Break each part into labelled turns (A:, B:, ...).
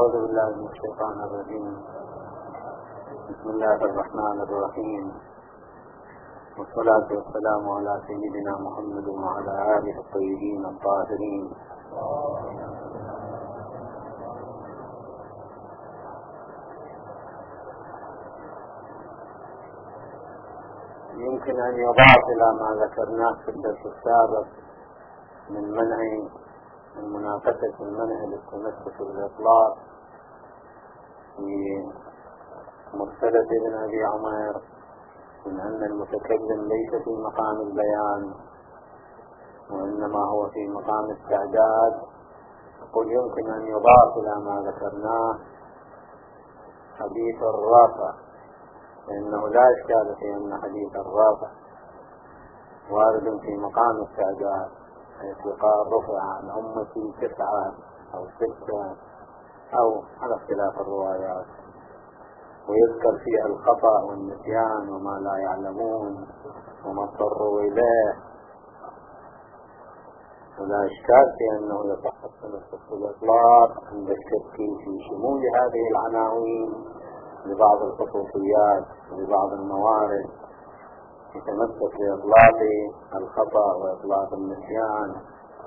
A: أعوذ بالله من الشيطان الرجيم. بسم الله الرحمن الرحيم، والصلاة والسلام على سيدنا محمد وعلى آله الطيبين الطاهرين. يمكن أن يضاف إلى ما ذكرناه في الدرس السابق من منع المنافسة، المنع للتمسك بالإطلاق في مرسلة ابن أبي عمر، من أن المتكلم ليس في مقام البيان وإنما هو في مقام التعداد. يقول يمكن أن يضاف إلى ما ذكرناه حديث الرافع، فإنه لا إشكال في أن حديث الرافع وارد في مقام التعداد، حيث يقال رفع عن أمتي 9 أو 6 أو على اختلاف الروايات، ويذكر فيها الخطأ والنسيان وما لا يعلمون وما اضطروا إليه، ولا إشكال في أنه يصح التمسك بالإطلاق عند الشك في شمول هذه العناوين لبعض الخصوصيات ولبعض الموارد، يتمسك بإطلاق الخطأ وإطلاق النسيان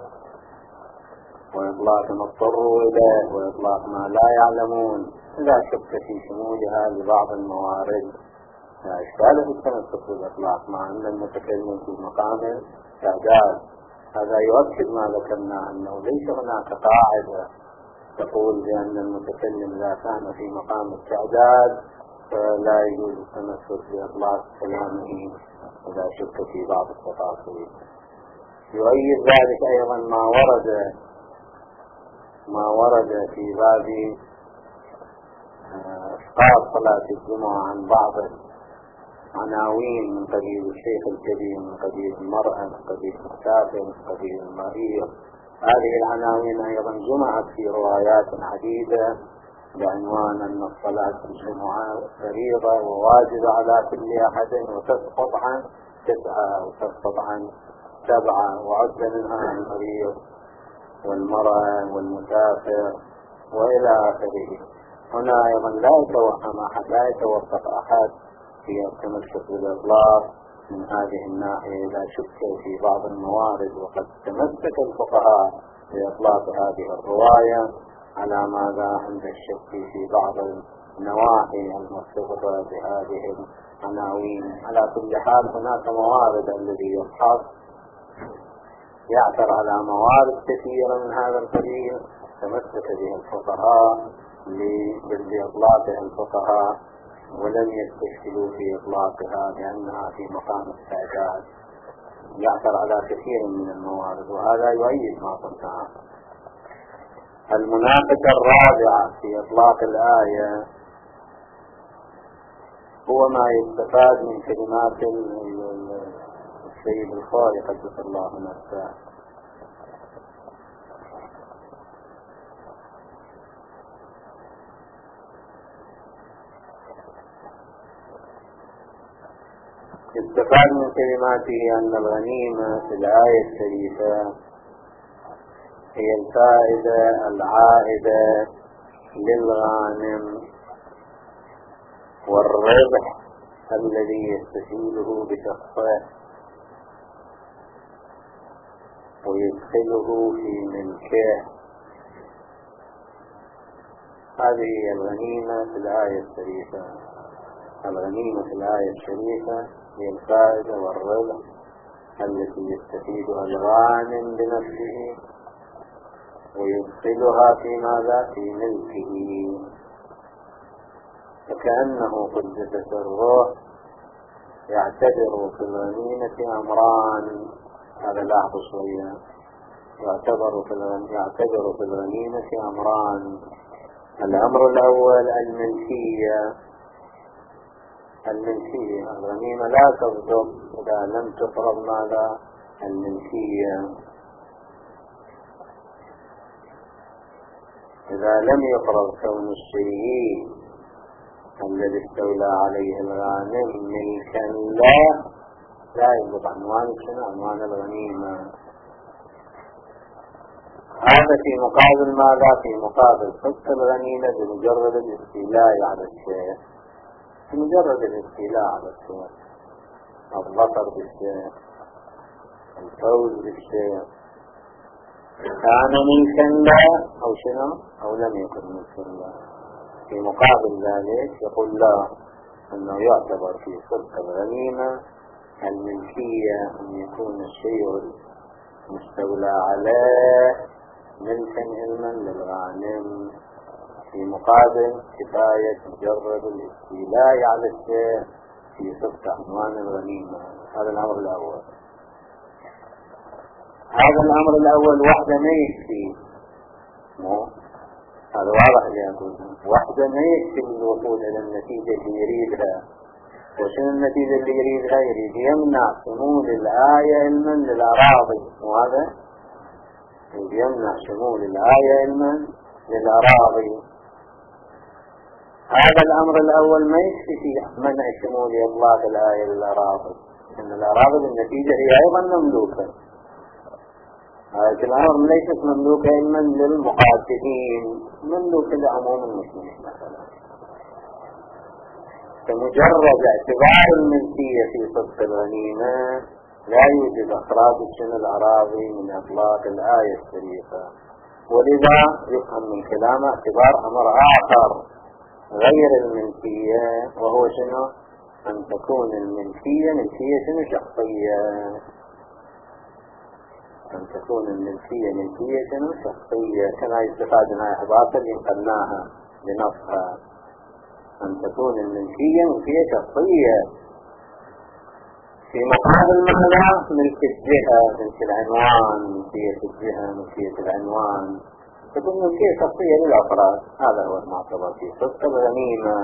A: وإطلاق ما اضطروا إليه وإطلاق ما لا يعلمون، لا شك في شمولها لبعض الموارد، لا إشكال في التمسك بالإطلاق مع أن المتكلم في مقام التعداد. هذا يؤكد ما ذكرنا، أنه ليس هناك قاعدة تقول بأن المتكلم إذا كان في مقام التعداد فلا يجوز التمسك بإطلاق كلامه ولا شك في بعض التفاصيل. يؤيد ذلك أيضا ما ورد في باب إسقاط صلاة الجمعة عن بعض عناوين من قبيل الشيخ الكبير، من قبيل المرأة، من قبيل المسافر، من قبيل المريض. هذه العناوين أيضا جمعت في روايات عديدة بعنوان أن الصلاة الجمعة فريضة وواجبة على كل أحد، وتسقط عن 9 وتسقط عن 7، وعد منها المريض والمرأة والمسافر وإلى آخره. هنا أيضا لا يتوقف أحد في التمسك بالإطلاق من هذه الناحية، لا شك في بعض الموارد، وقد تمسك الفقهاء بإطلاق هذه الرواية على ماذا عند الشك في بعض النواحي المرتبطة بهذه العناوين. على كل حال هناك موارد الذي يبحث يعثر على موارد كثيرة من هذا القبيل تمسك بها الفقهاء بإطلاقها الفقهاء، ولم يستشكلوا في إطلاقها لأنها في مقام التعداد، يعثر على كثير من الموارد، وهذا يؤيد ما قلناه. المنافسة الرابعة في إطلاق الآية هو ما يستفاد من كلمات السيد الخالق قدس الله نفسه. يستفاد من كلماته أن الغنيمة في الآية الشريفة هي الفائدة العائدة للغانم والربح الذي يستفيده بشخصه ويدخله في ملكه. هذه هي الغنيمة في الآية الشريفة. الغنيمة في الآية الشريفة هي الفائدة والربح التي يستفيدها الغانم بنفسه ويدخلها في ماذا؟ في ملكه. فكأنه قدس سره يعتبر في الغنيمة أمران. هذا لاحظوا شوية، يعتبر في الغنيمة أمران. الأمر الأول الملكية. الغنيمة لا تصدق إذا لم تفرض ماذا؟ الملكية. إذا لم يفرض كون الشيء الذي استولى عليه الغانم ملكا لا يطلق عنوان الغنيمة. هذا في مقابل ماذا؟ في مقابل حق الغنيمة بمجرد الاستيلاء على الشيء، بمجرد الاستيلاء على الشيء، الظفر بالشيء، الفوز بالشيء، كان ملكا له أو شنو أو لم يكن ملكا له. في مقابل ذلك يقول لا، أنه يعتبر في صدق الغنيمة الملكية أن يكون الشيء المستولى عليه ملكا علما للغانم، في مقابل كفاية مجرد الاستيلاء على الشيء في صدق عنوان الغنيمة. هذا الأمر الأول. هذا الأمر الأول وحده ما يكفي، هذا واضح اللي أقول، وحده ما يكفي للوصول إلى النتيجة اللي يريدها. وشنو النتيجة اللي يريدها؟ يريد يمنع شمول الآية علما للأراضي، وهذا يريد يمنع شمول الآية علما للأراضي. هذا الأمر الأول ما يكفي في منع شمول إطلاق الآية للأراضي، إن الأراضي بالنتيجة هي أيضا مملوكة. هذا الأمر ليست مملوكة علما للمقاتلين، مملوكة لعموم المسلمين مثلا. فمجرد اعتبار الملكية في صدق الغنيمة لا يوجد إخراج شن الأراضي من إطلاق الآية الشريفة، ولذا يفهم من كلام اعتبار أمر آخر غير الملكية، وهو شنو؟ أن تكون الملكية ملكية شنو؟ شخصية. أن تكون الملكية ملكية شنو؟ شخصية، كما يستفاد من عبارة اللي قلناها بنصها، أن تكون الملكية ملكية شخصية. في مقابل ماذا؟ ملك الجهة، ملك العنوان، ملكية الجهة، ملكية العنوان، تكون ملكية شخصية للأفراد. هذا هو المعتبر في صدق الغنيمة.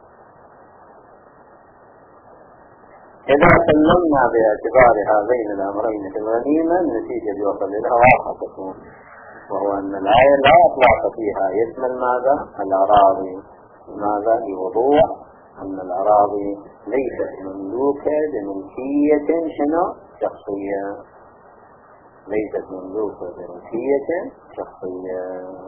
A: إذا سلمنا باعتبار هذين الأمرين في الغنيمة، النتيجة اللي وصل لها واضحة تكون، وهو أن الآية لا إطلاق فيها يشمل ماذا؟ الأراضي. ماذا؟ لوضوح أن الأراضي ليست مملوكة بملكية شنو؟ شخصية، ليست مملوكة بملكية شخصية.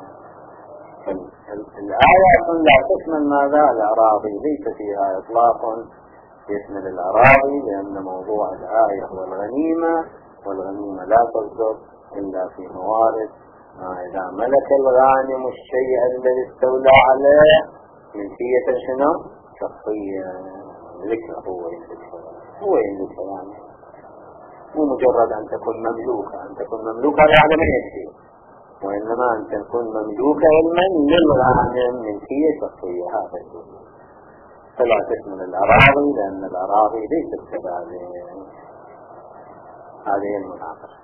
A: الآية لا تشمل ماذا؟ الأراضي، ليس فيها إطلاق يشمل الأراضي، لأن موضوع الآية هو الغنيمة، والغنيمة لا تصدر إلا في موارد ما إذا ملك الغانم الشيء الذي استولى عليه ملكية شنو؟ شخصية. ذكر هو يملكه يعني، مو مجرد أن تكون مملوكة. أن تكون مملوكة يعني ما يكفي، وإنما أن تكون مملوكة علما للغانم ملكية شخصية. هذا الشيء فلا تشمل الأراضي، لأن الأراضي ليست كذلك. هذه المناقشة.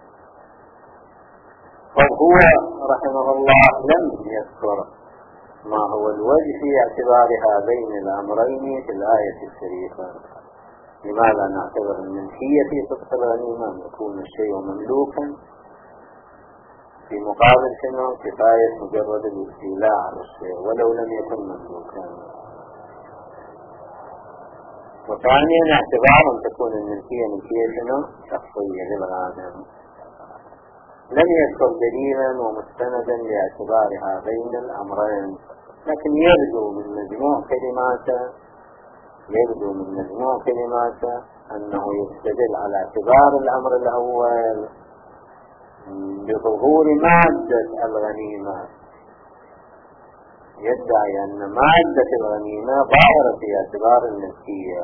A: فهو رحمه الله لم يذكر ما هو الوجه في اعتبار هذين الأمرين في الآية الشريفة. لماذا نعتبر الملكية في صدق الغنيمة أن يكون الشيء مملوكا، في مقابل شنو؟ كفاية مجرد الاستيلاء على الشيء ولو لم يكن مملوكا. وثانيا اعتبار أن تكون الملكية ملكية شنو؟ شخصية للغانم. لم يذكر دليلا ومستندا لاعتبار هذين الأمرين، لكن يبدو من مجموع كلماته أنه يستدل على اعتبار الأمر الأول بظهور مادة الغنيمة. يدعي أن مادة الغنيمة ظاهرة في اعتبار الملكية.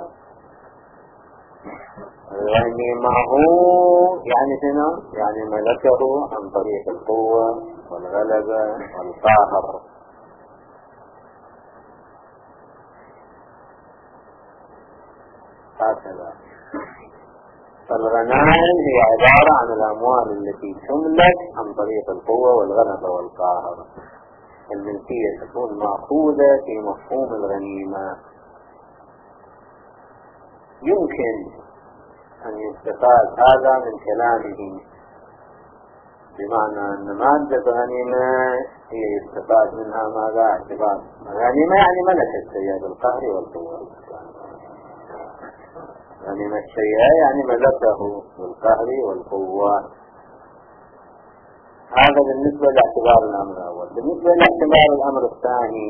A: الغنيمة هو يعني شنو؟ يعني ملكه عن طريق القوة والغلبة والقهر. هكذا. فالغنائم هي عبارة عن الأموال التي تملك عن طريق القوة والغلبة والقهر. الملكية تكون مأخوذة في مفهوم الغنيمة. يمكن أن يستفاد هذا من كلامه، بمعنى أن مادة الغنيمة هي يستفاد منها ماذا؟ اعتبار الغنيمة يعني ملك الشيء بالقهر والقوة. غنيمة الشيء يعني ملكه بالقهر والقوة. هذا بالنسبة لاعتبار الأمر الأول. بالنسبة لاعتبار الأمر الثاني،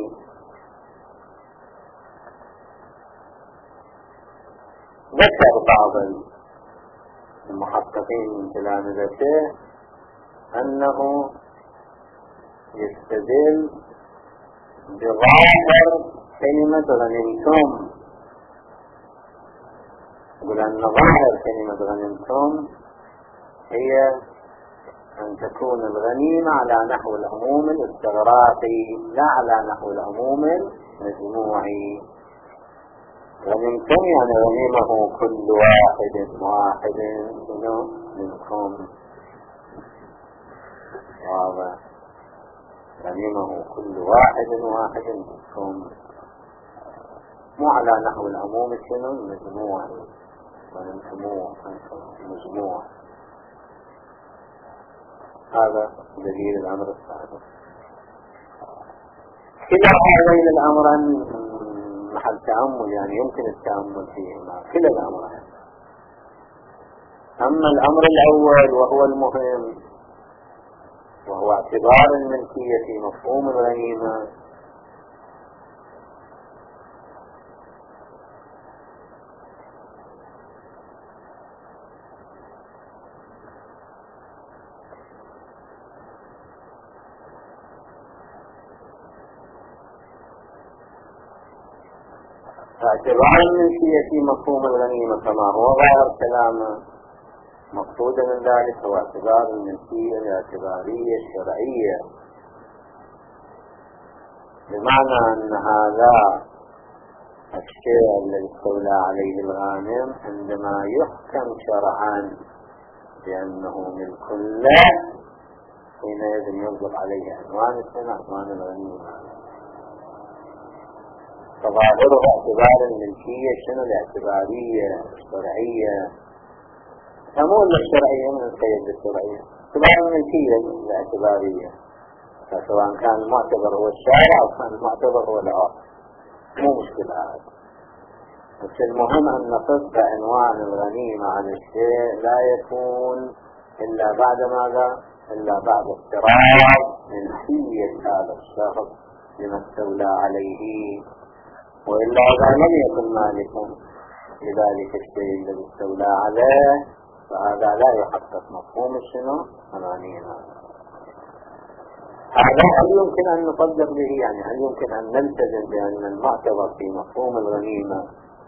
A: ذكر بعض المحققين من تلامذته أنه يستدل بظاهر كلمة غنمتم، يقول أن ظاهر كلمة غنمتم هي أن تكون الغنيمة على نحو العموم الاستغراقي لا على نحو العموم المجموعي. غنمتم يعني غنيمه كل واحد منكم، واضح، غنيمه كل واحد منكم، مو على نحو العموم المجموعي، مجموع. هذا دليل الأمر الثالث. كلا هذين الأمرين محل تأمل، يعني يمكن التأمل فيهما كلا الأمرين. أما الأمر الأول وهو المهم، وهو اعتبار الملكية في مفهوم الغنيمة، اعتبار الملكية في مفهوم الغنيمة كما هو ظاهر كلامه، مقصود من ذلك هو اعتبار الملكية الاعتبارية الشرعية، بمعنى أن هذا الشيء الذي استولى عليه الغانم عندما يحكم شرعا بأنه ملك له حينئذ يطلق عليه عنوان السنة عنوان الغنيمة. فظاهره اعتبار الملكية شنو؟ الاعتبارية الشرعية، مو الشرعية من القيد الشرعية، اعتبار الملكية الاعتبارية، سواء كان المعتبر هو الشارع أو كان المعتبر هو العرف، مو مشكلة هذا. بس المهم أن نصب عنوان الغنيمة عن الشيء لا يكون إلا بعد ماذا؟ إلا بعد افتراض ملكية هذا الشخص لما استولى عليه، وإلا إذا لم يكن مالكا لذلك الشيء الذي استولى عليه فهذا لا يحقق مفهوم شنو؟ الغنيمة. هذا هل يمكن أن نصدق به؟ يعني هل يمكن أن نلتزم بأن المعتبر في مفهوم الغنيمة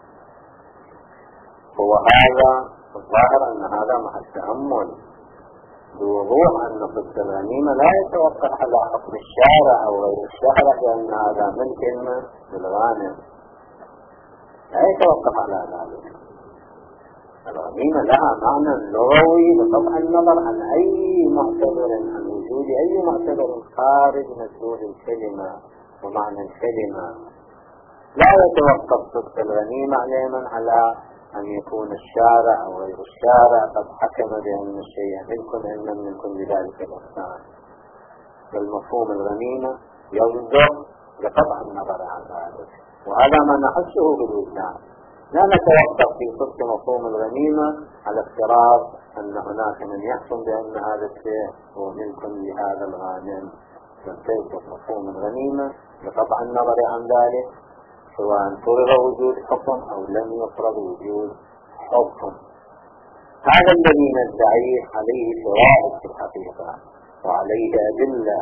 A: هو هذا؟ الظاهر أن هذا مع التأمل بوضوح أن نصب الغنيمة لا يتوقف على حكم الشارع أو غير الشارع بأن هذا ملك للغانم، لا يتوقف على ذلك. الغنيمة لها معنى لغوي بقطع النظر عن أي معتبر، عن وجود أي معتبر خارج مدلول الكلمة ومعنى الكلمة. لا يتوقف صدق الغنيمة علما على أن يكون الشارع أو غير الشارع قد حكم بأن الشيء ملك إن لم يكن بذلك الإحسان، بل مفهوم الغنيمة يصدق بقطع النظر عن ذلك، وهذا ما نحسه بالوجدان. لا نتوقف في صدق مفهوم الغنيمة على افتراض أن هناك من يحكم بأن هذا الشيء هو ملك لهذا الغانم، بل تثبت مفهوم الغنيمة بقطع النظر عن ذلك سواء فرض وجود حكم أو لم يفرض وجود حكم. هذا الذي ندعيه عليه شواهد في الحقيقة وعليه أدلة.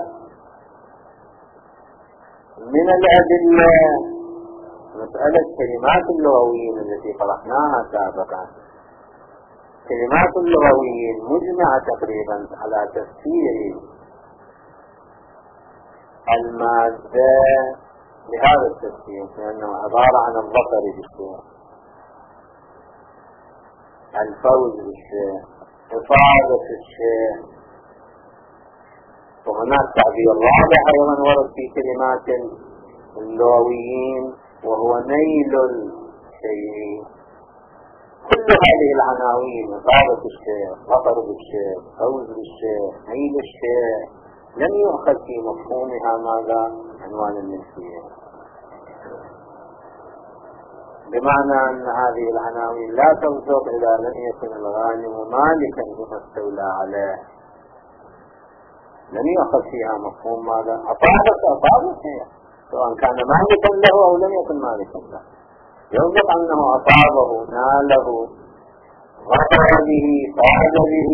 A: من الأدلة مسألة كلمات اللغويين التي طرحناها سابقا. كلمات اللغويين مجمعة تقريبا على تفسير المادة بهذا التفسير، لأنه عبارة عن الظفر بالشيء، الفوز بالشيء، إفادة الشيء. وهناك تعبير رابع أيضا ورد في كلمات اللغويين وهو نيل الشيء. كل هذه العناوين، إفادة الشيء، ظفر بالشيء، فوز بالشيء، نيل الشيء، لم يؤخذ في مفهومها ماذا؟ عنوان الملكية، بمعنى أن هذه العناوين لا تصدق إذا لم يكن الغانم مالكا بما استولى عليه. لم يؤخذ فيها مفهوم ماذا؟ أصابت هي، سواء كان مالكا له أو لم يكن مالكا له. يوجد أنه أصابه، ناله، غفر به، فعل به.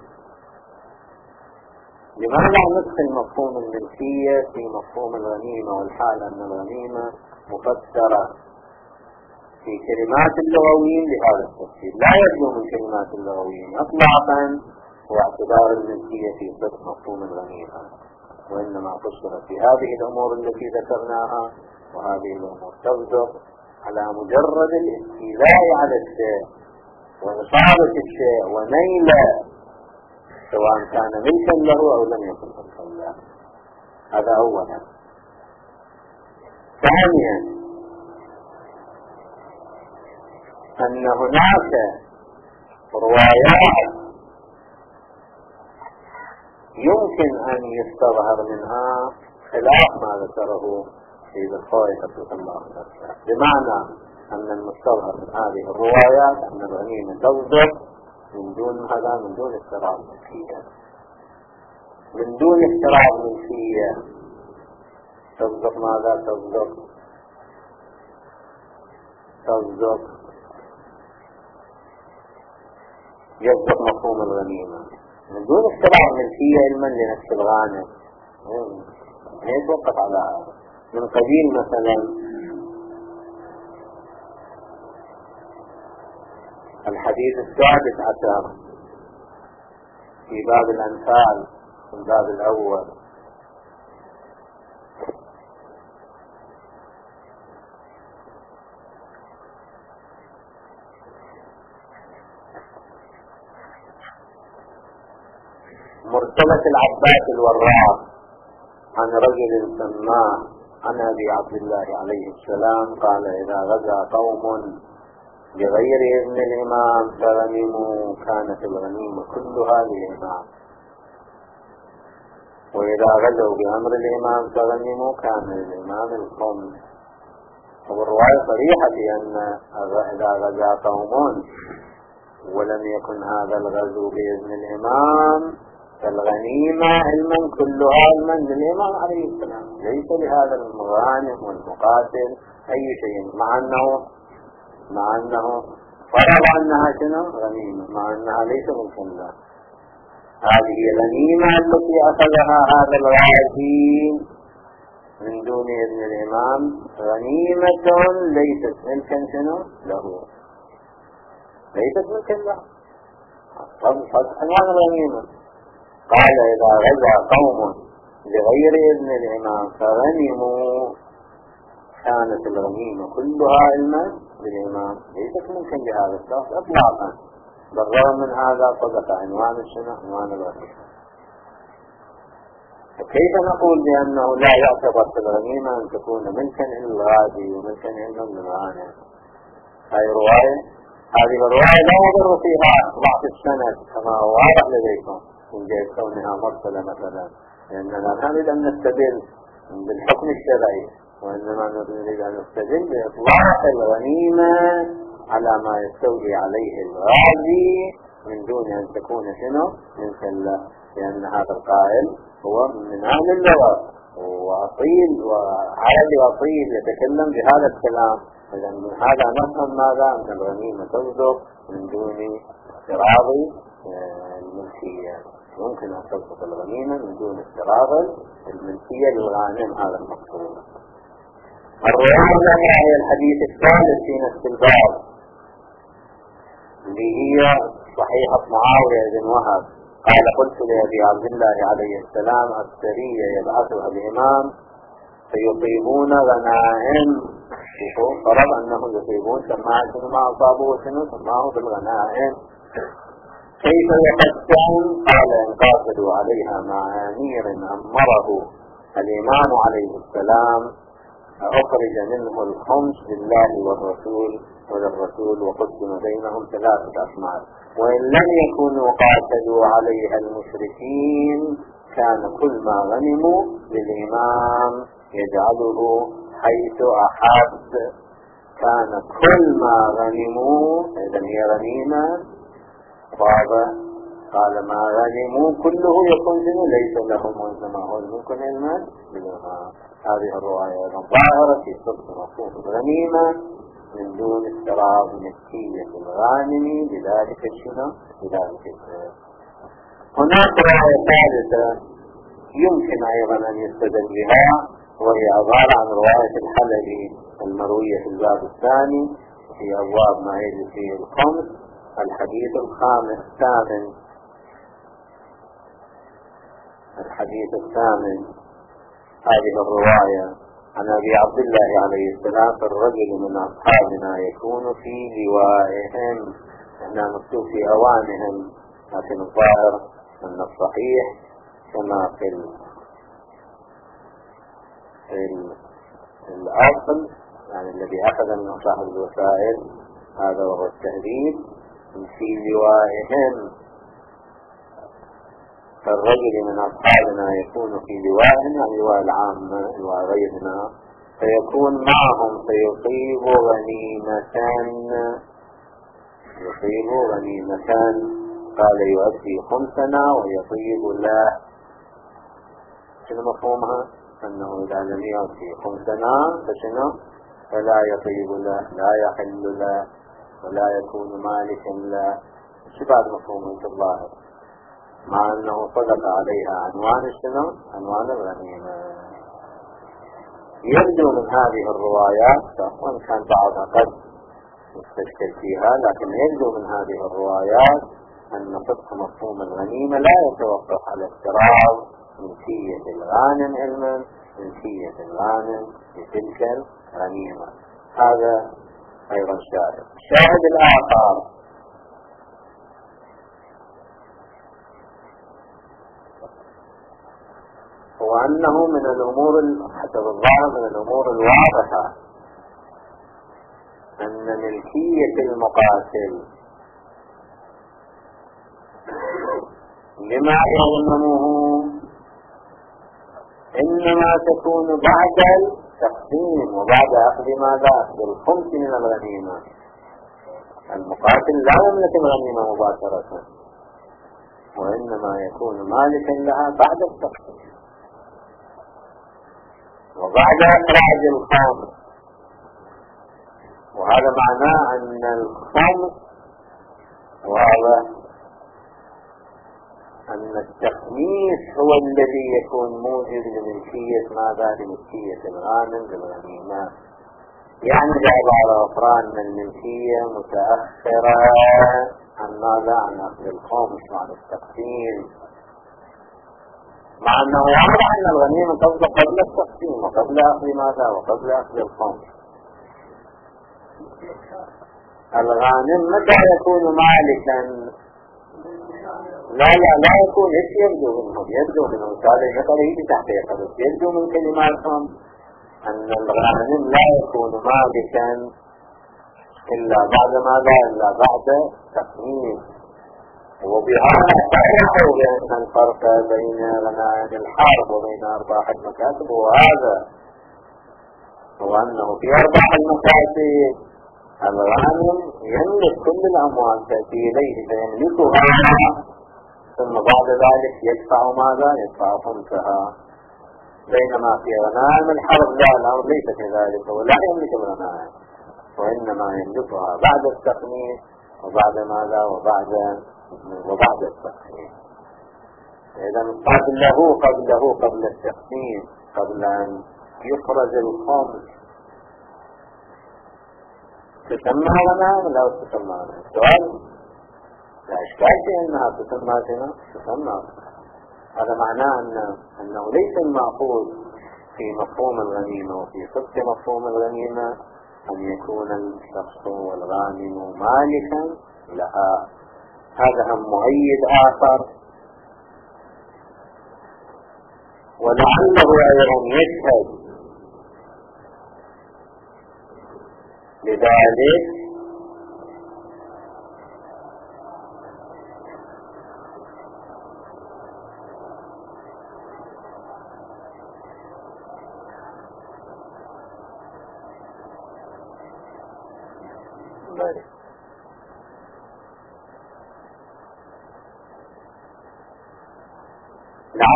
A: لماذا ندخل مفهوم الملكية في مفهوم الغنيمة، والحال أن الغنيمة مفسرة في كلمات اللغويين بهذا التفسير؟ لا يبدو من كلمات اللغويين اطلاقا هو اعتبار الملكية في صدق مفهوم الغنيمة، وإنما فسرت في هذه الأمور التي ذكرناها، وهذه الأمور تصدق على مجرد الاستيلاء على الشيء وإصابة الشيء ونيله، سواء كان ملكا له أو لم يكن ملكا له. هذا أولا. ثانيا أن هناك روايات يمكن أن يستظهر منها خلاف ما ذكره سيد الخوي حفظه الله تعالى، بمعنى أن المستظهر من هذه الروايات أن الغنيمة تصدق من دون هذا، من دون اضطراب ملكية، من دون اضطراب ملكية. تصدق ماذا؟ تصدق يصدق مفهوم الغنيمة من دون اضطراب ملكية علما لنفس الغانم. يتوقف على هذا. من قبيل مثلا الحديث 16 في باب الأنفال في الباب الأول، مرسلة العباس الوراق عن رجل سماه عن أبي عبد الله عليه السلام قال: إذا غزا قوم بغير إذن الإمام فغنموا كانت الغنيمة كلها للإمام، وإذا غزوا بأمر الإمام فغنموا كان للإمام الخمس. والرواية صريحة بأن إذا غزا قوم ولم يكن هذا الغزو بإذن الإمام فالغنيمة علما كلها علما للإمام عليه السلام، ليس لهذا المغانم والمقاتل أي شيء، مع أنه فرض أنها شنو؟ غنيمة، مع أنها ليس ملكا له. هذه الغنيمة التي أخذها هذا الغازي من دون إذن الإمام غنيمة ليست ملكا شنو؟ له، ليست ملكا له. عنوان الغنيمة قال: إذا غزا قوم بغير إذن الإمام فغنموا كانت الغنيمة كلها علما بالإمام، ليست ممكن بهذا الشخص إطلاقا. بالرغم من هذا صدق عنوان الشنو؟ عنوان الغنيمة. فكيف نقول بأنه لا يعتبر في الغنيمة أن تكون ملكا للغازي وملكا للغانم؟ هذه الرواية لا يضر فيها ضعف السند كما هو واضح لديكم من جهة كونها مرسلة مثلا، لأننا لا نريد أن نستدل بالحكم الشرعي، وإنما نريد أن نستدل بإطلاق الغنيمة على ما يستولي عليه الغازي من دون أن تكون شنو؟ ملكا له، لأن هذا القائل هو من أهل اللغة وأصيل وعربي أصيل يتكلم بهذا الكلام. إذا من هذا نفهم ماذا؟ أن الغنيمة تصدق من دون اضطراب الملكية. يمكن أن تصدق الغنيمة من دون اضطراب الملكية للغانم، هذا المقصود. الرواية هي الحديث الثالث في نفس الباب اللي هي صحيحة معاوية بن وهب قال: قلت لأبي عبد الله عليه السلام: السرية يبعثها الإمام فيطيبون غنائم، فرض أنه يطيبون سماعة ما أصابوا سماه بالغنائم، كيف يقسم؟ قال: انقاصدوا عليها مع أمير أمره الإمام عليه السلام أخرج منه الخمس لله والرسول وللرسول وقسم بينهم 3 أسماء، وإن لم يكونوا قاتلوا عليها المشركين كان كل ما غنموا للإمام يجعله حيث أحب. كان كل ما غنموا، إذن هي غنيمة، قال ما غنموا كله يكون ليس لهم وإنما هو الممكن علما بالغنى. هذه الرواية ظاهرة في صدق مفهوم الغنيمة من دون اضطراب ملكية الغانم بذلك الشنو بذلك الشيء. هناك رواية ثالثة يمكن أيضا أن يستدل بها، وهي عبارة عن رواية الحلبي المروية في الباب الثاني في أبواب ما يجري فيه الخمس، الحديث الثامن. هذه الرواية عن أبي عبد الله عليه السلام: الرجل من أصحابنا يكون في لوائهم. هنا مكتوب في أوانهم، لكن الظاهر أن الصحيح كما في الأصل، يعني الذي أخذ من صاحب الوسائل هذا وهو التهذيب: في لوائهم. فالرجل من أصحابنا يكون في لوائهم، يعني لواء العامة لواء غيرنا، فيكون معهم فيصيب غنيمة. قال يؤدي خمسنا ويطيب له. شنو مفهومها؟ أنه إذا لم يؤدي خمسنا فشنو؟ فلا يطيب له، لا يحل له، ولا يكون مالكا له. شو بعد مفهومه في الظاهر؟ مع أنه صدق عليها عنوان شنو؟ عنوان الغنيمة. يبدو من هذه الروايات، وإن كان بعضها قد يستشكل فيها، لكن يبدو من هذه الروايات أن صدق مفهوم الغنيمة لا يتوقف على اضطراب ملكية الغانم علما، ملكية الغانم بتلك الغنيمة. هذا أيضا شاهد. الشاهد الآخر هو أنه من الأمور حسب الظاهر من الأمور الواضحة أن ملكية المقاتل لما يغنمه إنما تكون بعد التقسيم وبعد أخذ ماذا؟ أخذ الخمس من الغنيمة. المقاتل لا يملك الغنيمة مباشرة، وإنما يكون مالكا لها بعد التقسيم وبعد إخراج الخمس. وهذا معناه أن الخمس، وهذا أن التخميس هو الذي يكون موجب لملكية ماذا؟ لملكية الغانم بالغنيمة. يعني بعبارة أخرى أن الملكية متأخرة عن ماذا؟ عن أخذ الخمس وعن التقسيم، مع أنه واضح أن الغنيمة تصدق قبل التقسيم وقبل أخذ ماذا؟ وقبل أخذ الخمس. الغانم متى يكون مالكا؟ لا يكون. ايش يبدو منهم هذا مثلا يجي تحت يقبل. يبدو من كلماتهم أن الغانم لا يكون مالكا إلا بعد ماذا؟ إلا بعد تقسيم. وبهذا تعرفوا بأن الفرق بين غنائم الحرب وبين أرباح المكاسب وهذا هو أنه في أرباح المكاسب الغانم يملك كل الأموال تأتي إليه فيملكها، ثم بعد ذلك يدفع ماذا؟ يدفع خمسها. بينما في غنائم الحرب لا، الأمر ليس كذلك، ولا يملك الغنائم، وإنما يملكها بعد التقنية وبعد ماذا؟ وبعد التقسيم. إذا قبل التقسيم، قبل أن يخرج الخمس، تسمى غنائم لا تسمى غنائم؟ السؤال لا إشكال في أنها تسمى. هذا معناه أنه ليس المعقول في مفهوم الغنيمة وفي صدق مفهوم الغنيمة أن يكون الشخص والغانم مالكا لها. هذا هم مؤيد آخر، ولعله أيضا يشهد لذلك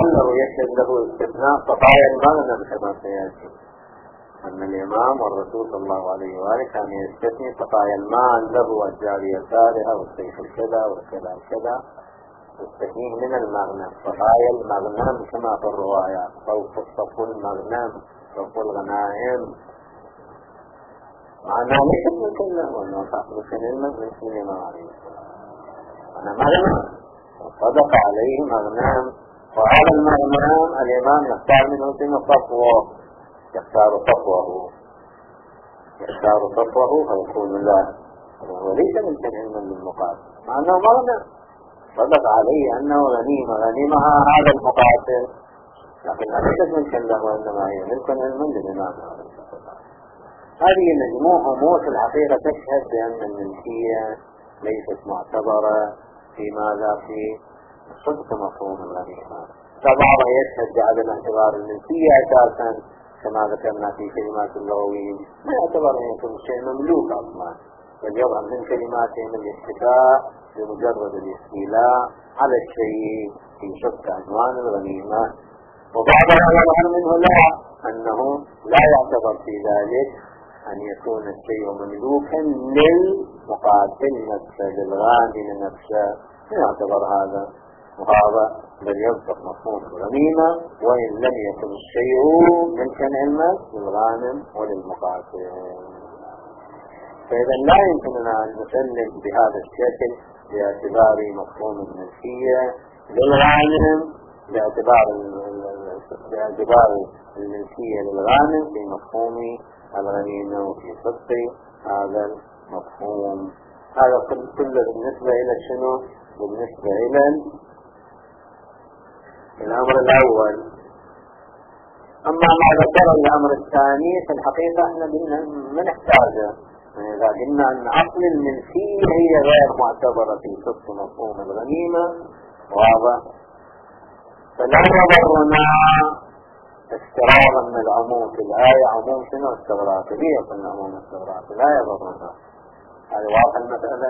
A: لعله يشهد له استثناء قضايا المغنم كما سيأتي، أن الإمام والرسول صلى الله عليه وآله كان يستثني قضايا المال له الجارية الصالحة والسيف الكذا والكذا الكذا، يستثنيه من المغنم. قضايا المغنم كما في الروايات، صف المغنم، صف الغنائم، معناه ليس من كله، وأنه صاحب الكلمة من اسم الإمام عليه السلام. أنا مغنم وصدق عليه مغنم، وهذا المغنم الإمام يختار منه سنة صفوه، يختار صفوه فيكون له، وليس من كلمة للمقاتل، مع أنه مغنم صدق عليه أنه غنيمها هذا المقاتل، لكن ليست من كله، وإنما هي ملك علما للإمام عليه السلام. هذه مجموع أمور في الحقيقة تشهد بأن الملكية ليست معتبرة في ماذا؟ في صدق مفهوم الغنيمة. فبعض يشهد بعدم اعتبار الملكية أساسا كما ذكرنا في كلمات اللغويين، ما يعتبر أن يكون الشيء مملوك أصلا، بل يظهر من كلماتهم الاكتفاء بمجرد الاستيلاء على الشيء في شق عنوان الغنيمة. وبعضها يظهر منه لا، أنه لا يعتبر في ذلك أن يكون الشيء مملوكا للمقاتل نفسه، للغانم نفسه، لا يعتبر هذا، وهذا بل يصدق مفهوم الغنيمة وإن لم يكن الشيء ملكا علما للغانم وللمقاتل. فإذا لا يمكننا أن نسلم بهذا الشكل باعتبار مفهوم الملكية للغانم، باعتبار الملكية للغانم في مفهوم الغنيمة وفي صدق هذا المفهوم. هذا كله بالنسبة إلى شنو؟ بالنسبة إلى الأمر الأول. أما ما ذكر الأمر الثاني في الحقيقة احنا ما نحتاجه، إذا قلنا أن أصل الملكية هي غير معتبرة في صدق مفهوم الغنيمة واضح، فلا يضرنا استغراضا من العموم في الآية. عموم شنو؟ استغراض، كبير قلنا عموم استغراض، لا يضرنا. هذه واضح المسألة.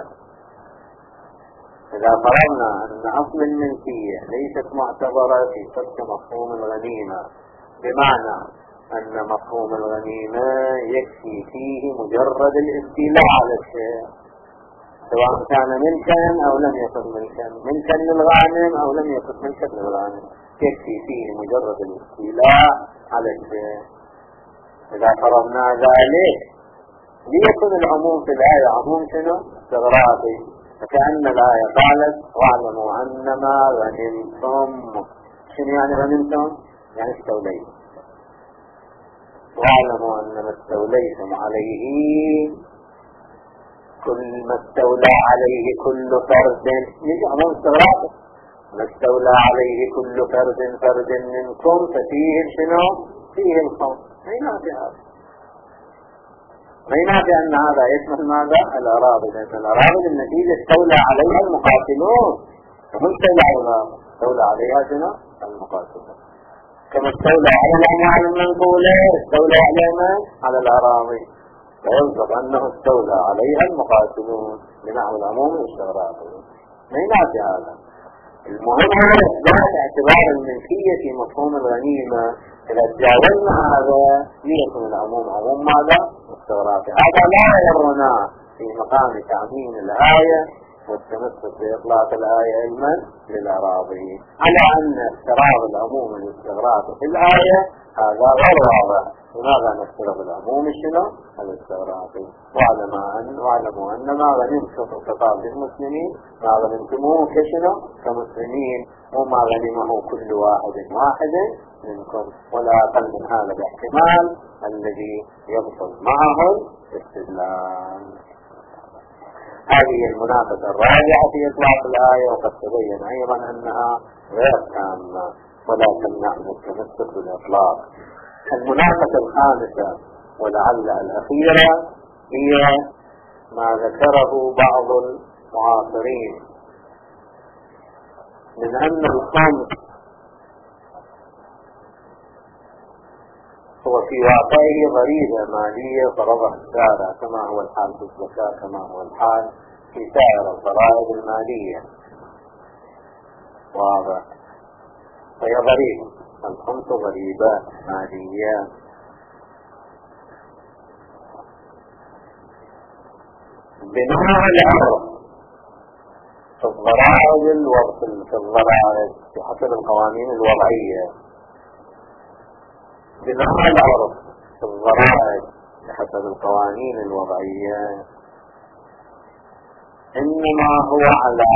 A: إذا فرضنا أن أصل الملكية ليست معتبرة في صدق مفهوم الغنيمة، بمعنى أن مفهوم الغنيمة يكفي فيه مجرد الاستيلاء على الشيء، سواء كان ملكا أو لم يكن ملكا للغانم أو لم يكن ملكا للغانم، يكفي فيه مجرد الاستيلاء على الشيء. إذا فرضنا ذلك ليكن العموم في الآية عموم شنو؟ استغراضي، فكأن الآية قالت واعلموا أنما غنمتم. شنو يعني غنمتم؟ يعني استوليتم. واعلموا أنما استوليتم عليه كل ما استولى عليه كل فرد، يجي عموم استغراضي، ما استولى عليه كل فرد منكم ففيه شنو؟ فيه الخوف. ما ينافي أن هذا يشمل ماذا؟ الأراضي، لأن الأراضي النتيجة استولى عليها المقاتلون، فهم استولى عليها شنو؟ المقاتلون. كما استولى على الأموال المنقولة استولى عليها على الأراضي، فيصدق أنه استولى عليها المقاتلون بنحو العموم الاستغراضي. ما ينافي هذا. المهم هو إثبات اعتبار الملكية في مفهوم الغنيمة. إذا تجاوزنا هذا ليكون العموم عموم ماذا؟ استغراضي. هذا لا يضرنا في مقام تعميم الآية والتمسك بإطلاق الآية علما للأراضي، على أن افتراض العموم الاستغراضي في الآية هذا غير واضح. لماذا نفترض العموم شنو؟ الاستغراضي. واعلموا أن ما غنمتم خطاب للمسلمين ما غنمتموه كشنو؟ كمسلمين، وما غنمه كل واحد منكم، ولا أقل من هذا الاحتمال الذي يبطل معه الاستدلال. هذه المنافسة الراجعة في إطلاق الآية، وقد تبين أيضا أنها غير تامة، ولكن نحن نتمسك بالإطلاق. المنافسة الخامسة ولعل الأخيرة هي ما ذكره بعض المعاصرين من أن الخمس هو في واقعه ضريبة مالية فرضها الشارع، كما هو الحال في الزكاة، كما هو الحال في سائر الضرائب المالية. واضح. فهي ضريبة. الخمس ضريبة مالية. بناء العرف في الضرائب في الضرائب بحسب القوانين الوضعية. بناء العرف في الضرائب بحسب القوانين الوضعية إنما هو على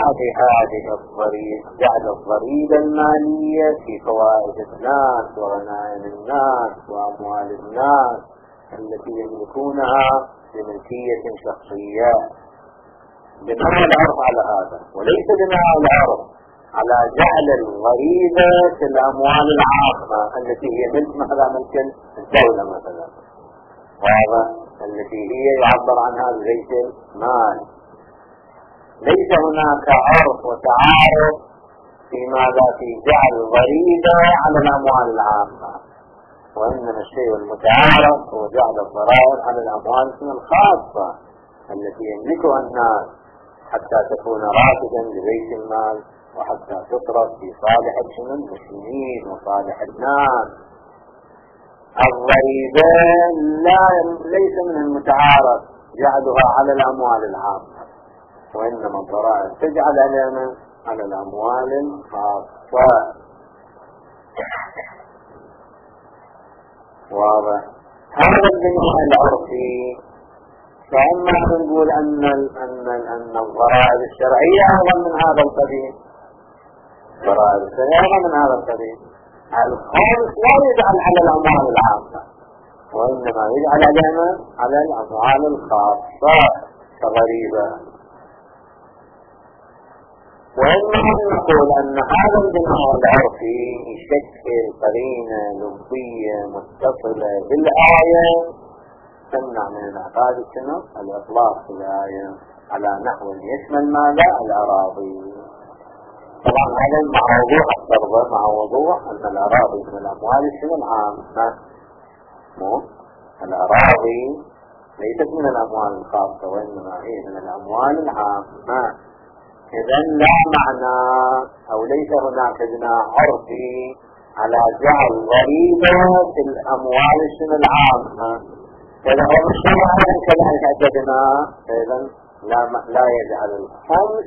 A: جعل الضريبة المالية في فوائد الناس وغنائم الناس وأموال الناس التي يملكونها بملكية شخصية. بناء العرف على هذا، وليس بناء العرف على جعل الضريبة في الأموال العامة التي هي مثل ملك الدولة مثلا، وهذا التي هي يعبر عنها ببيت المال. ليس هناك عرف وتعارف في ماذا في جعل ضريبة على الأموال العامة، وإنما الشيء المتعارف هو جعل الضرائب على الأموال الخاصة التي يملكها الناس حتى تكون راتبا لبيت المال وحتى تصرف في صالح المسلمين وصالح الناس. الضريبة ليس من المتعارف جعلها على الأموال العامة، وإنما الضرائب تجعل على الأموال الخاصة. واضح؟ هذا البناء العرفي. فإما نقول أن الضرائب الشرعية أيضا من هذا القبيل، الضرائب الشرعية من هذا القبيل. الخامس لا يجعل على الأموال العامة، وإنما يجعل على الأموال الخاصة كضريبة. وإما نقول أن هذا البناء العرفي يشكل قرينة لفظية متصلة بالآية تمنع من انعقاد الإطلاق في الآية على نحو يشمل ماذا؟ الأراضي. طبعا هذا مع وضوح الضربة، مع وضوح أن الأراضي من الأموال العامة. الأراضي ليست من الأموال الخاصة، وإنما هي من الأموال العامة. إذن لا معنى أو ليس هناك بناء عرفي على جعل ضريبة في الأموال العامة. إذا هو الشرع كذلك أجدنا، إذن لا يجعل الخمس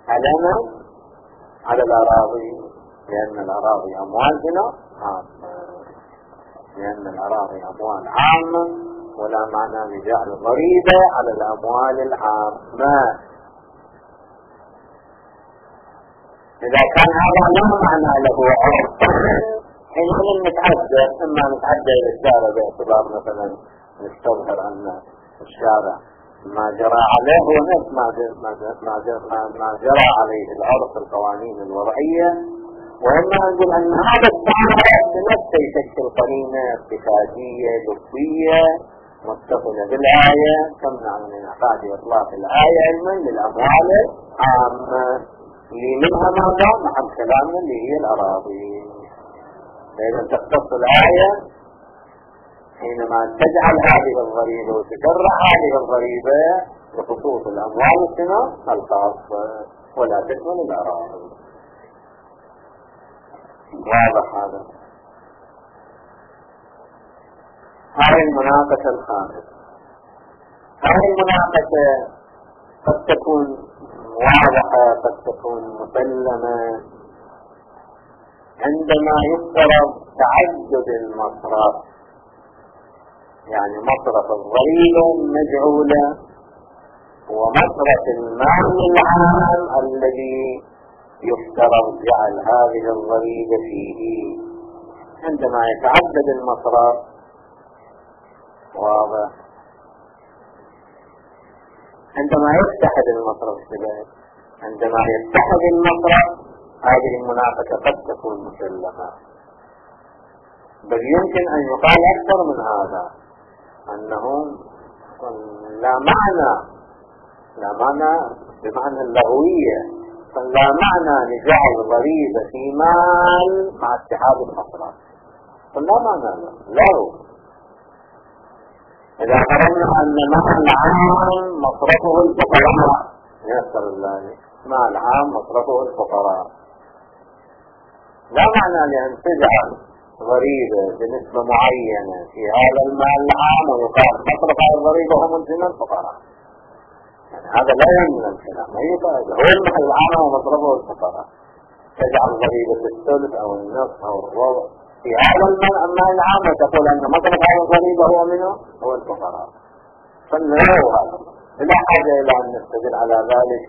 A: على الأراضي، لأن الأراضي أموال عامة، لأن الأراضي أموال عامة، ولا معنى لجعل ضريبة على الأموال العامة. إذا كان هذا لا معنى له عرف، حينئذ نتعدى، إما نتعدى إلى الشارع باعتبار مثلا نستظهر أن الشارع ما جرى عليه هو نفس ما جرى عليه العرف القوانين الوضعية، وإما نقول أن هذا التعارف بنفسه يشكل قرينة ارتكازية لفظية متصلة بالآية تمنع من انعقاد إطلاق الآية علما للأموال العامة اللي منها ماذا؟ محل كلامنا اللي هي الأراضي. فإذا تختص الآية حينما تجعل هذه الضريبة وتشرع هذه الضريبة بخصوص الأموال الخاصة ولا تشمل الأراضي. واضح هذا؟ هذه المناقشة الخامسة. هذه المناقشة قد تكون واضحة، قد تكون مسلمة عندما يفترض تعدد المصرف، يعني مصرف الضريبة المجعولة ومصرف المال العام الذي يفترض جعل هذه الضريبة فيه. عندما يتعدد المصرف، واضح، عندما يتحد المصرف الثلاث، عندما يتحد المصرف، هذه المناقشة قد تكون مسلمة. بل يمكن أن يقال أكثر من هذا، أنه لا معنى بمعنى اللغوية، لا معنى لجعل ضريبة في مال مع اتحاد المصرف، لا معنى له. إذا قررنا أن مال عام مصرفه الفقراء، يسر الله، مال عام مصرفه الفقراء، لا معنى لأن تجعل ضريبة بنسبة معينة في هذا المال العام ويقال مصرف على الضريبة هم ملزم الفقراء، يعني هذا لا يمنع الكلام، ما يقال هو المال العام ومصرفه الفقراء، تجعل ضريبة الثلث أو النصف أو الربع في هذا المال العام وتقول أن مصرف على الضريبة هو منه هو الفقراء، فنروا هذا لا حاجة إلى أن نستدل على ذلك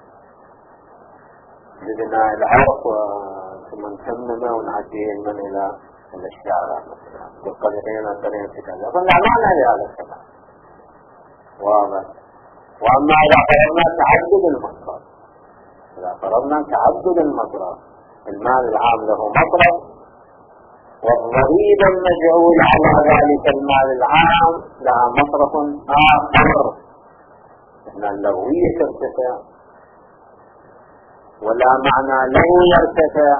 A: ببناء العرف ثم نكمل ونعدي من إلى الاشتعار بالقدرين والقدرين في كذا، فلا معنى لهذا الكلام واضح. وأما إذا فرضنا تعدد المصرف، إذا فرضنا تعدد المصرف، المال العام له مصرف والضريبة المجعول على ذلك المال العام لها مصرف آخر، إن اللغوية ترتفع ولا معنى له يرتفع،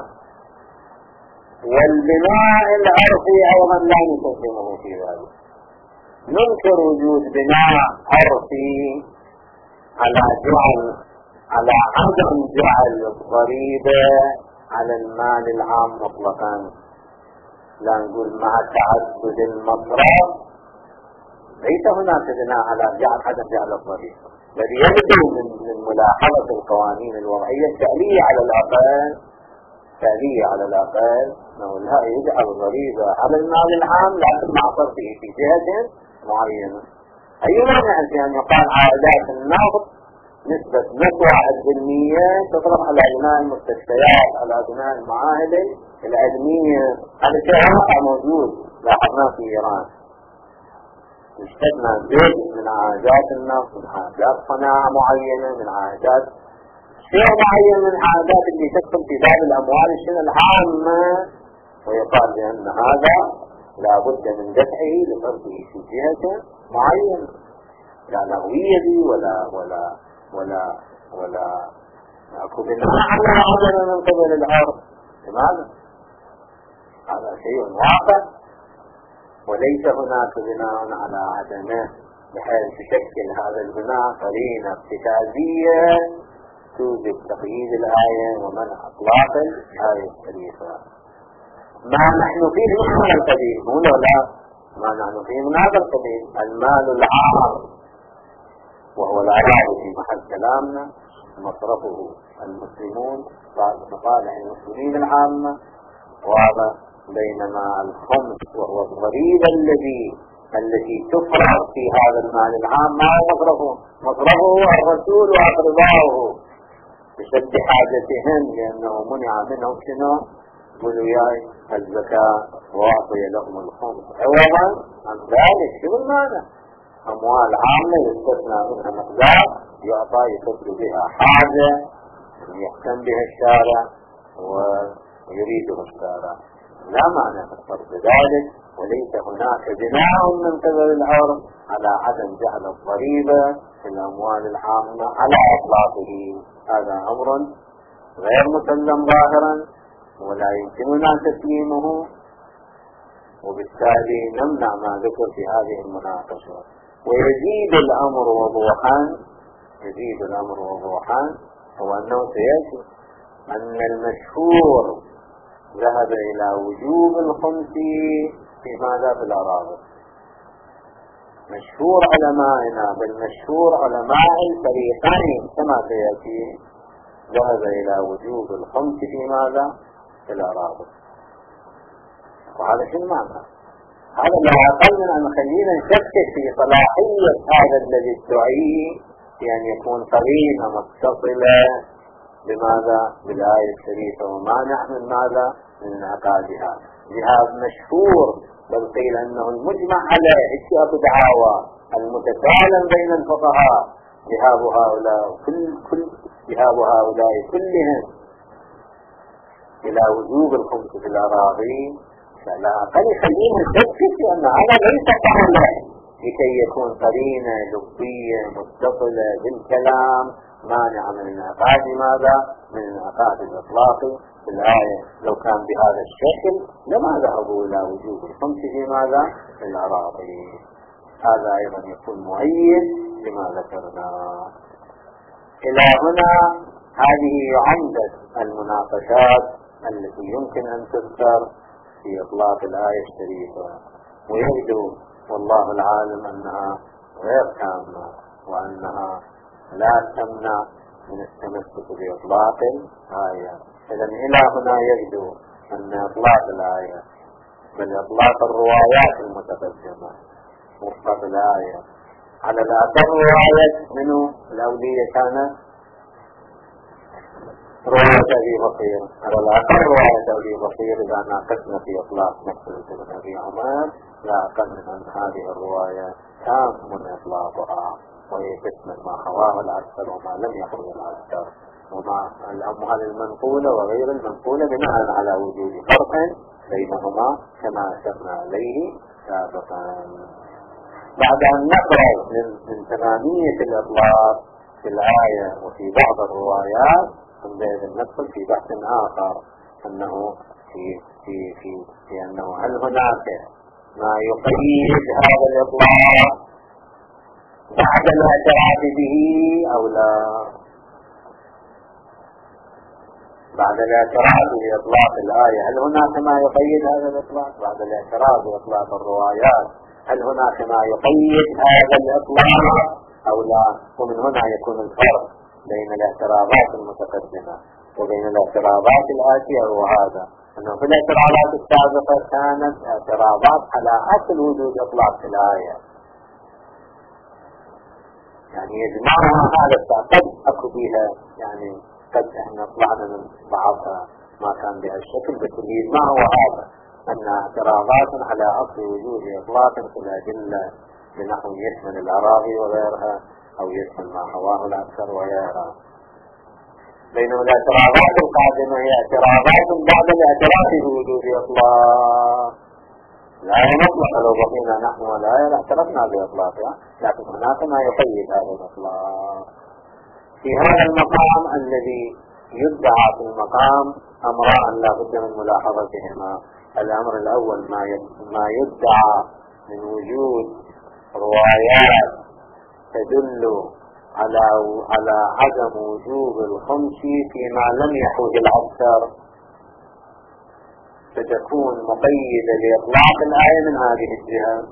A: والبناء العرفي أيضا لا نستخدمه في ذلك. ننكر وجود بناء عرفي على عدم جعل الضريبة على المال العام مطلقا، لا نقول مع تعدد المصرف ليس هناك بناء على عدم جعل الضريبة، الذي يبدو من ملاحظة القوانين الوضعية التالية على الأقل أنه لا يجعل ضريبة على المال العام لكن مع صرفه في جهة معينة. أي معنى أن يقال عائدات النفط نسبة 1% تطرح على بناء المستشفيات، على بناء المعاهد العلمية، هذا شيء واقع موجود لاحظناه في إيران، اشتدنا جزء من عائدات النفط، من عائدات صناعة معينة، من عائدات شيء معين من العائدات اللي تدخل في باب الأموال العامة، ويقال بأن هذا لا بد من دفعه لصرفه في جهة معينة، لا لغوية ولا اكو بناء على عدم من قبل العرض. لماذا؟ هذا شيء واقع وليس هناك بناء على عدمه، بحيث تشكل هذا البناء قرينة ارتكازية توجب تقييد الآية ومنع إطلاق الآية الشريفة. ما نحن فيه من هذا القبيل، لا ما نحن فيه من هذا القبيل المال العام، وهو العراض في محل كلامنا مصرفه المسلمون مصالح المسلمين العامة، وهذا بينما الخمس وهو الضريبة التي تفرض في هذا المال العام ما مصرفه الرسول وأقربائه بشد حاجتهم، لأنه منع منهم شنو؟ قولوا ياي الزكاة وأعطي لهم الخمس عوضا عن ذلك. شو المعنى؟ أموال عامة يستثنى منها مقدار يعطى يفضل بها حاجة يهتم بها الشارع ويريده الشارع، لا معنى في الفرض ذلك، وليس هناك بناء من قبل العرض على عدم جعل الضريبة في الأموال العامة على إطلاقه. هذا أمر غير مسلم ظاهرا ولا يمكننا تسليمه، وبالتالي نمنع ما ذكر في هذه المناقشة. ويزيد الأمر وضوحا هو أنه سيأتي أن المشهور ذهب إلى وجوب الخمس في ماذا؟ في الأراضي. مشهور علمائنا بل مشهور علماء الفريقين كما سيأتي ذهب إلى وجوب الخمس في ماذا؟ في الأراضي. وهذا شو المعنى؟ هذا لا أقل من أن خلينا نشكك في صلاحية هذا الذي ادعيه بأن يكون قرينة متصلة بماذا؟ بالآية الشريفة ومانع من ماذا؟ من انعقادها. ذهاب مشهور بل قيل أنه المجمع عليه اشياء دعاوى المتسالم بين الفقهاء، ذهاب هؤلاء كلهم إلى وجوب الخمس في الأراضي، فلا أقل خلينا نشكك أن هذا ليس قولا لكي يكون قرينة لفظية متصلة بالكلام مانع من انعقاد ماذا؟ من انعقاد الإطلاق في الآية. لو كان بهذا الشكل لما ذهبوا إلى وجوب الخمس في ماذا؟ في الأراضي. هذا أيضا يكون مؤيد لما ذكرنا. إلى هنا هذه عمدة المناقشات التي يمكن أن تذكر في إطلاق الآية الشريفة، ويبدو والله العالم أنها غير كاملة وأنها لا تمنع من التمسك بإطلاق الآية. إذن إلى هنا يبدو أن إطلاق الآية بل إطلاق الروايات المتقدمة مطلق الآية على الأقل رواية منه الأولية كانت رواية أبي بصير، على الأقل رواية أبي بصير إذا ناقشنا في إطلاق نفس ابن أبي عمر لا أقل من أن هذه الرواية تام إطلاقها وهي تشمل ما حواه الأكثر وما لم يحوه الأكثر وما الأموال المنقولة وغير المنقولة بناء على وجود فرق بينهما كما أشرنا عليه سابقا. بعد أن نقرأ من تمامية الإطلاق في الآية وفي بعض الروايات عندئذ ندخل في بحث آخر أنه في أنه هل هناك ما يقيد هذا الإطلاق بعد الاعتراف به أو لا. بعد الاعتراف بإطلاق الآية هل هناك ما يقيد هذا الإطلاق؟ بعد الاعتراف بإطلاق الروايات هل هناك ما يقيد هذا الإطلاق أو لا؟ ومن هنا يكون الفرق بين الاعتراضات المتقدمة وبين الاعتراضات الآتية، وهذا أنه في الاعتراضات السابقة كانت اعتراضات على أصل وجود إطلاق الآية، يعني يجمعها هذا قد أكو بها، يعني قد احنا طلعنا من بعضها ما كان بهالشكل، بس اللي يجمعه هذا أن اعتراضات على أصل وجود إطلاق في الأدلة بنحو يشمل الأراضي وغيرها أو يشمل ما حواه الأكثر وغيرها، بينما الاعتراضات القادمة هي اعتراضات بعد الاعتراف بوجود إطلاق. الآية مطلقة لو بقينا نحن والآية لاعترفنا بإطلاقها، لكن هناك ما يقيد هذا الإطلاق. في هذا المقام الذي يدعى في المقام أمران لا بد من ملاحظتهما. الأمر الأول ما يدعى من وجود روايات تدل على عدم وجوب الخمس فيما لم يحوز الأكثر، فتكون مقيدة لإطلاق الآية من هذه الجهة.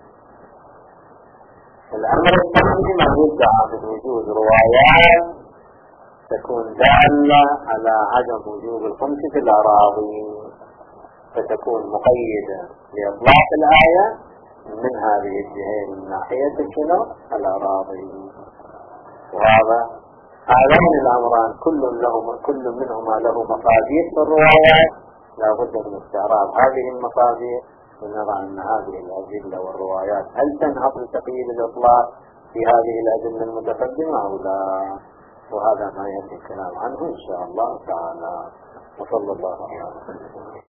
A: الأمر الثاني ما يدعى من وجود روايات تكون دالة على عدم وجوب الخمس في الأراضي، فتكون مقيدة لإطلاق الآية من هذه الجهة من ناحية شنو؟ الأراضي. وهذا هذين الأمران كل منهما له مصادر في الروايات، لا بد من استعراض هذه المصادر ونرى أن هذه الأدلة والروايات هل تنهض لتقييد الإطلاق في هذه الأدلة المتقدمة أو لا، وهذا ما يأتي الكلام عنه إن شاء الله تعالى. وصلى الله عليه وسلم.